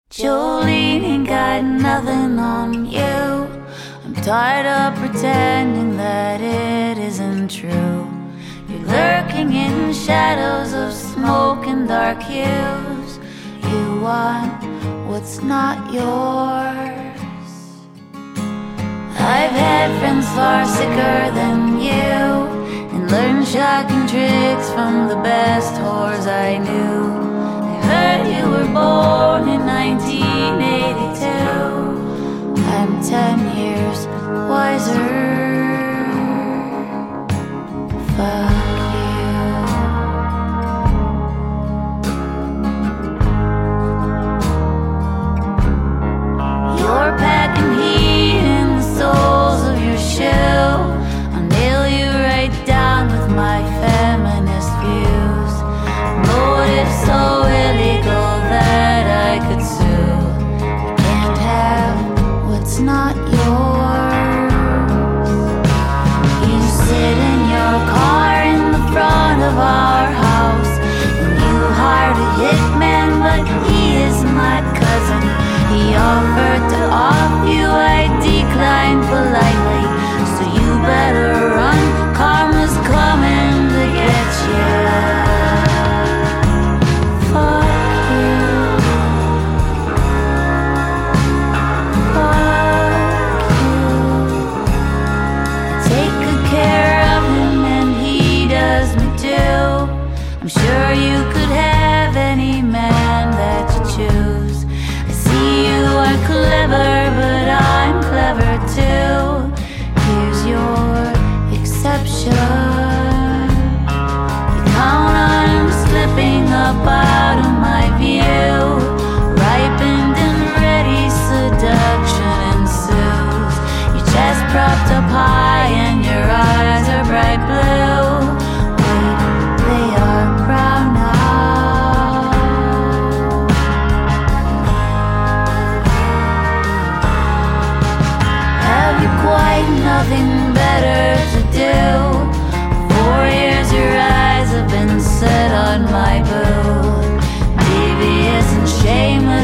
Jolene ain't got nothing on you. I'm tired of pretending that it isn't true. You're lurking in shadows of smoke and dark hues. You want what's not yours. I've had friends far sicker than you, and learned shocking tricks from the best whores I knew. I heard you were born in 1982. I'm 10 years wiser. Fuck you. You're packing heat in the soles of your shoe. I'll nail you right down with my feminist views. Motive so illegal that I could sue. You can't have what's not yours. You sit in your car in the front of our house, and you hired a hitman, but he is my cousin. He offered to off you, I declined politely. So you better run, karma's coming to get you. Fuck you. Fuck you. Take good care of him and he does me too. I'm sure you could have any man that you choose. I see you are clever, but I'm clever too. Here's your exception. You count on slipping up out of my view. Ripened and ready, seduction ensues. Your chest propped up high and your eyes are bright blue. Wait, they are brown now. Have you quite nothing better to do? 4 years your eyes have been set on my boo. Devious and shameless